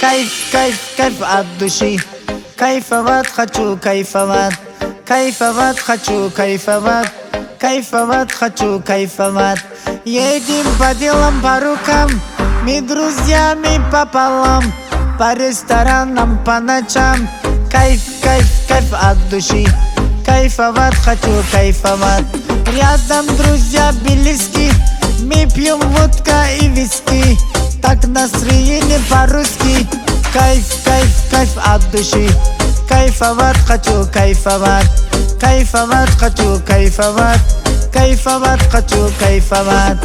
Кайф, кайф, кайф от души. Кайфовать хочу, кайфовать. Кайфовать хочу, кайфовать. Кайфовать хочу, кайфовать. Едем по делам, по рукам, мы друзьями пополам, по ресторанам, по ночам. Кайф, кайф, кайф от души. Кайфовать хочу, кайфовать. Рядом друзья близки, мы пьем водка и виски. Так настроение по-русски. Кайф, кайф, кайф от души. Кайфовать хочу, кайфовать. Кайфовать хочу, кайфовать. Кайфовать хочу, кайфовать.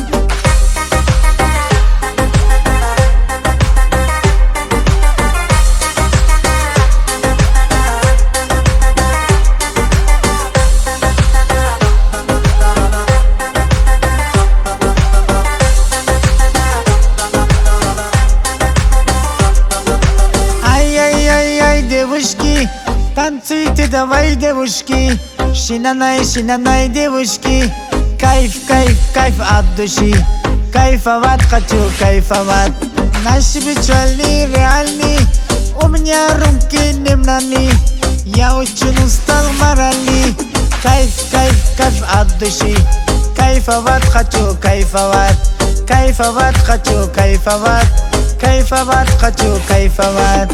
Девушки, танцуйте давай, девушки. Шинанай, шинанай, девушки. Кайф, кайф, кайф от души. Кайфовать хочу, кайфовать. Наш вечерний реальный. У меня руки немнаны. Я очень устал морально. Кайф, кайф, кайф от души. Кайфовать хочу, кайфовать. Кайфовать хочу, кайфовать. Кайфовать хочу, кайфовать.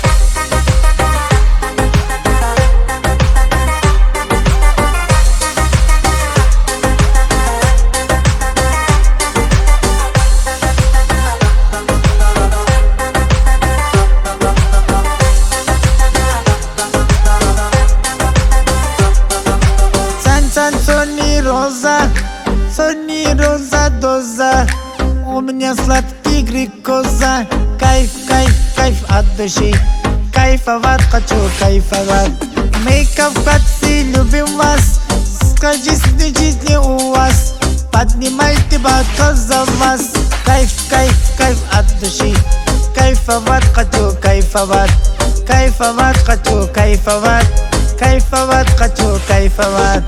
Сони роза, сони роза доза. У меня сладкий глюкоза. Кайф, кайф, кайф от души. Кайфовать хочу, кайфовать. Мы кавказцы, любим вас. Сказочной жизни у вас. Поднимайте бокал за вас. Кайф, кайф, кайф от души. Кайфовать хочу, кайфовать. Кайфовать хочу, кайфовать. Кайфовать хочу, кайфовать.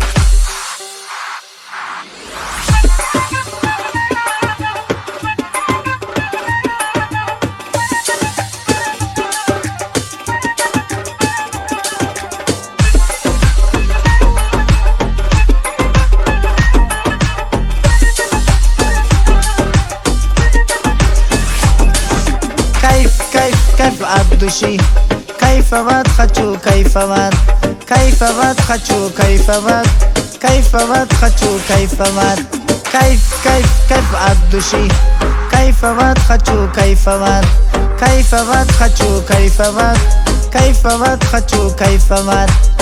Кайф от души. Кайфовать хочу, кайфовать. Кайфовать хочу, кайфовать. Кайфовать хочу, кайфовать. Кайф, кайф, кайф от души. Кайфовать хочу, кайфовать. Кайфовать хочу, кайфовать. Кайфовать хочу, кайфовать.